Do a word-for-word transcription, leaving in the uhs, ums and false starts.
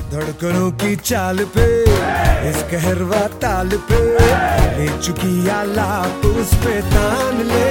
धड़कनों की चाल पे, इस कहरवा ताल पे ले चुकी आलाप उस पे तान ले।